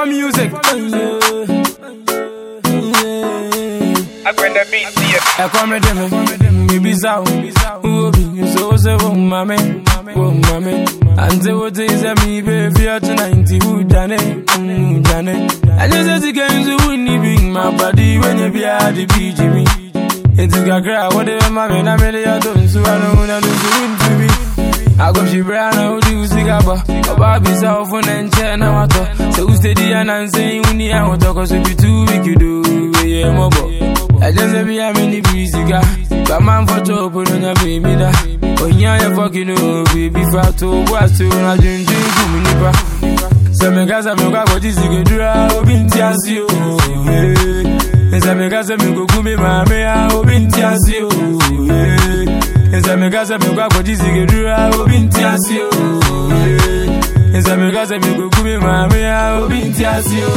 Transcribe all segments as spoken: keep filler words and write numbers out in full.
music. I bring the beat to you. I come with them, me be so, who be so so, mommy, oh mommy. And the what is a me, baby, you're ninety, who done it, who done it. I just said the games who wouldn't be my body when you be at the B G B. It's a cry, whatever my man, I'm ready, I don't, so I don't want to do it. I go she brown, I would do cigaba. A baby self on and chair now. So who's steady and saying, when you want to cause be too weak, you do, yeah, mobile. I just be a mini breezy guy. But man for top on your baby da. When you're fucking oh, baby, fat to what's to I drink drink to me nipa. So me gas I'm going to this you do I been tears you. And so me gas I'm going to me mama I been tears you. And so me gas I'm going to this you do I been tears you. And so me gas I'm going to me mama I been tears you.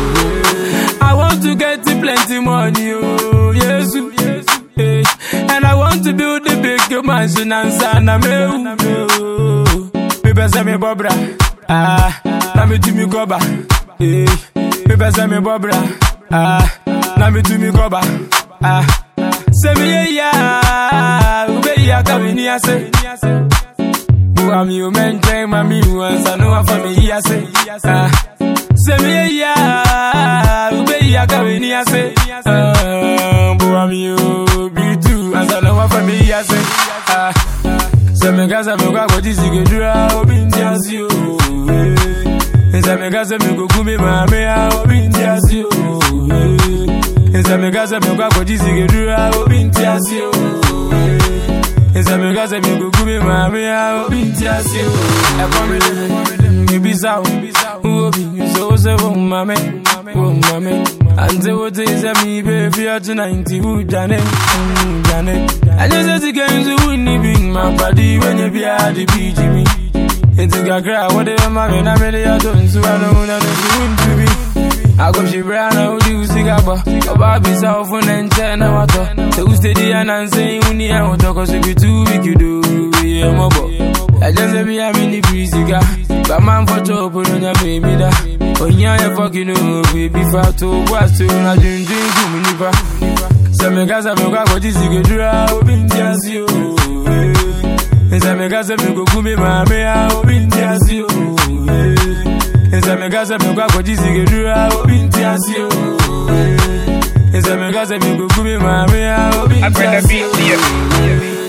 I want to get plenty money, oh, yes, yes, yes. And I want to build a big mansion and sana me, oh. People say me Bobra, ah, na me to me goba, eh. People say me Bobra, ah, na me to me goba, ah. Say me yeah, ube ya kabini ase. Bu am you men train mami once I know for me yeah say, ah. Say me yeah, ube ya kabini ase. Ah, bu am you be too as I know for me yeah say, ah. Say me gaza me go go this you do ah obi ntiasi o. Say me gaza me go kume mama ah obi ntiasi o. Say me gaza me go go this you do ah obi ntiasi o. Say me gaza me go kume mama ah obi ntiasi o. I come with me be so, who be so so mama, oh mama. And the what is a me baby you're ninety, who done it, who done it. I just said the games who wouldn't be my body when you be at the B G B. It's a cry, whatever my man, I'm ready, I don't, so I don't know what to be. I go she brown, I would do cigaba. A baby self on and chair now. So who's steady and saying, when you want to cause be too weak, you do, yeah, mobile. I just be a mini breezy guy. But man for top on your baby da. When you're fucking oh, baby, fat to what's to I drink drink to me nipa. So me gas I'm going to this you do I been tears you. And so me gas I'm going to me mama I been tears you. And so me gas I'm going to this you do I been tears you. And so me gas I'm going to me mama I been tears you.